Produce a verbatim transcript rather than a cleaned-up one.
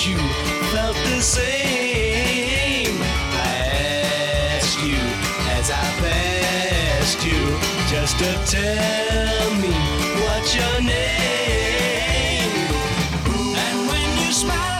you felt the same. I asked you as I passed you just to tell me what's your name. And when you smile